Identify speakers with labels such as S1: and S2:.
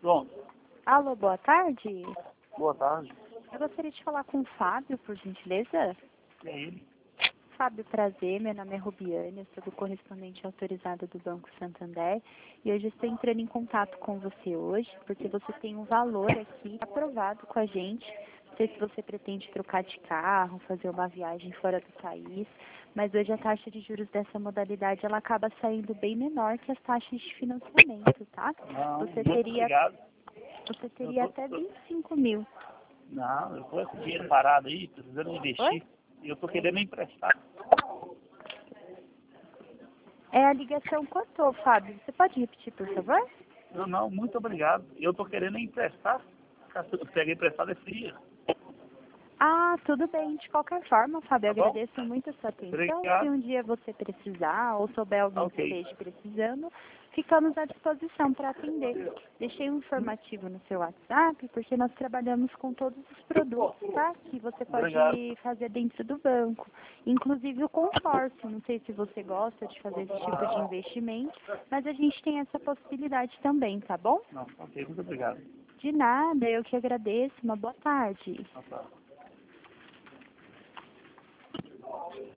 S1: Pronto.
S2: Alô, boa tarde.
S1: Boa tarde.
S2: Eu gostaria de falar com o Fábio, por gentileza.
S1: É ele?
S2: Fábio, prazer. Meu nome é Rubiane, eu sou do correspondente autorizado do Banco Santander e hoje estou entrando em contato com você hoje porque você tem um valor aqui aprovado com a gente. Não sei se você pretende trocar de carro, fazer uma viagem fora do país, mas hoje a taxa de juros dessa modalidade ela acaba saindo bem menor que as taxas de financiamento, tá?
S1: Não,
S2: Você
S1: muito
S2: teria,
S1: obrigado.
S2: você teria até 25 mil.
S1: Não, eu tô com dinheiro parado aí, precisando
S2: Oi?
S1: investir. E eu tô querendo emprestar.
S2: É, a ligação cortou, Fábio. Você pode repetir, por favor?
S1: Não, muito obrigado. Eu tô querendo emprestar. Se eu pegar emprestado é fria.
S2: Ah, tudo bem. De qualquer forma, Fábio, eu
S1: Tá bom?
S2: agradeço muito a sua atenção. Se
S1: Obrigado.
S2: um dia você precisar ou souber alguém que
S1: Ok.
S2: esteja precisando, ficamos à disposição para atender. Deixei um informativo no seu WhatsApp, porque nós trabalhamos com todos os produtos, tá? Que você
S1: Obrigado.
S2: pode fazer dentro do banco. Inclusive o consórcio. Não sei se você gosta de fazer esse tipo de investimento, mas a gente tem essa possibilidade também, tá bom?
S1: Não, ok, muito obrigado.
S2: De nada, eu que agradeço. Uma boa tarde.
S1: Tá, tá.